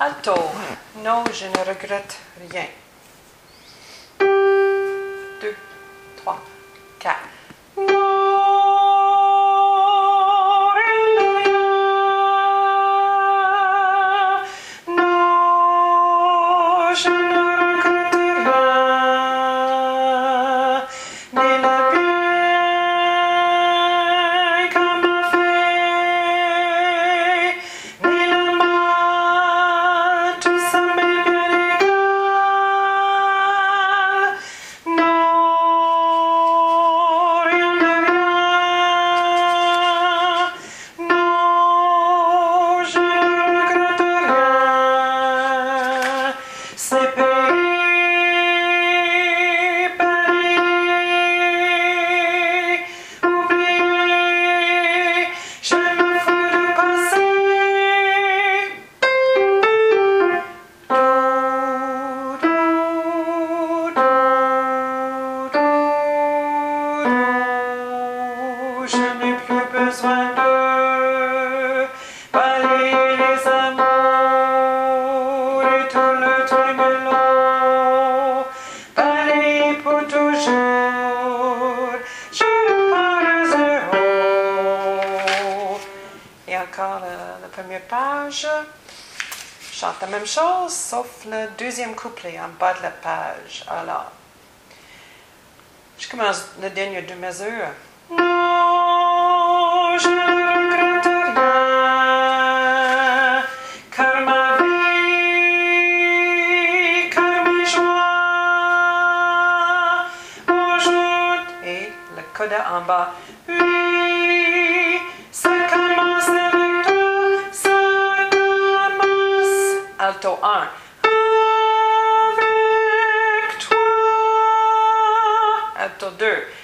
Alto. Non, je ne regrette rien. 2, 3, 4. Je n'ai plus besoin de balayer les amours et tout le trémolo. Balayer pour toujours, je repars à zéro. Et encore la première page. Je chante la même chose, sauf le deuxième couplet en bas de la page. Alors, je commence la dernière deux mesures. Non, je ne regrette rien, car ma vie, car mes joies, aujourd'hui, et le coda en bas, oui, ça commence avec toi, ça commence, alto 1, avec toi, alto 2,